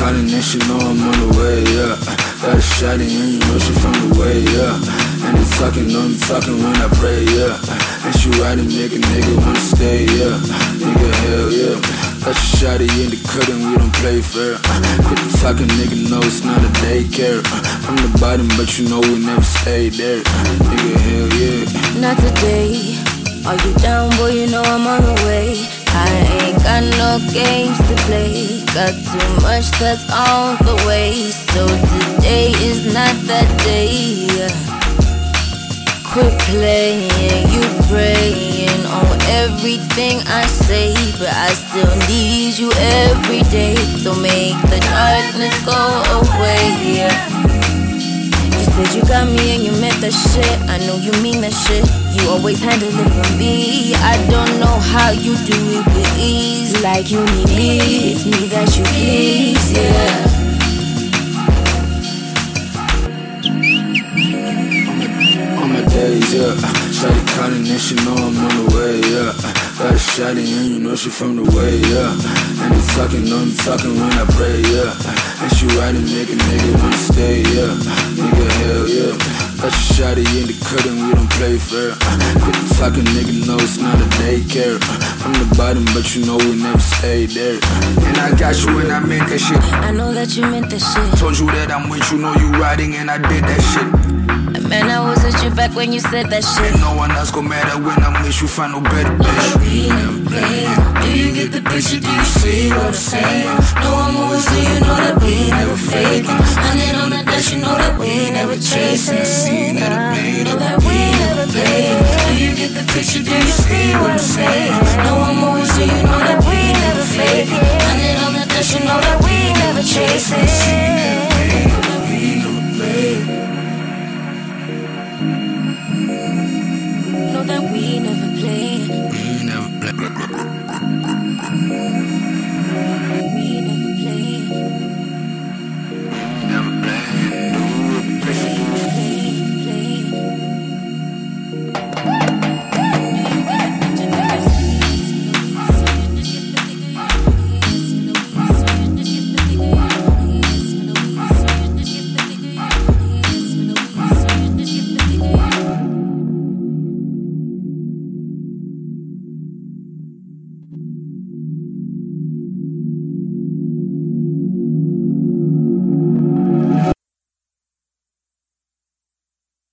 calling and she know I'm on the way, yeah. Got a shawty and you know she from the way, yeah. And they talking, know me talking when I pray, yeah. And she riding, make a nigga wanna stay, yeah. Nigga, hell yeah. Got your shawty in the cut and we don't play fair. Quit the talking, nigga, know it's not a daycare. From the bottom, but you know we never stay there. Nigga, hell yeah. Not today. Are you down, boy? You know I'm on the way. I ain't got no games to play. Got too much that's on the way. So today is not that day. Quit playing, you praying on everything I say, but I still need you every day. So make the darkness go away. You said you got me and you meant that shit. I know you mean that shit. You always handle it for me. I don't know how you do it with ease. Like you need me, it's me that you please, yeah. On my days, yeah. Shawty calling and she know I'm on the way, yeah. Got a shawty and you know she from the way, yeah. And they talking, know me talking when I pray, yeah. And she riding, make a nigga wanna stay, yeah. Nigga, hell yeah. Got your shawty in the cut and we don't play fair. Quit the talking, nigga, know it's not a daycare. From the bottom, but you know we never stay there. And I got you and I meant that shit. I know that you meant that shit. Told you that I'm with you, know you riding and I did that shit. Man, I was with you back when you said that shit. And no one else gon' matter when I'm with you, find no better bitch. Do you get the picture? Do you see what I'm saying? No, I'm always do you know that we never faking. Hundred on the dash, you know that we never chasing. The scene that I made Know up. that we never playing. Do you get the picture? Do you see what I'm saying? No, I'm always do you know that we never faking. Hundred on the dash, you know that we never chasing. Know that we never play.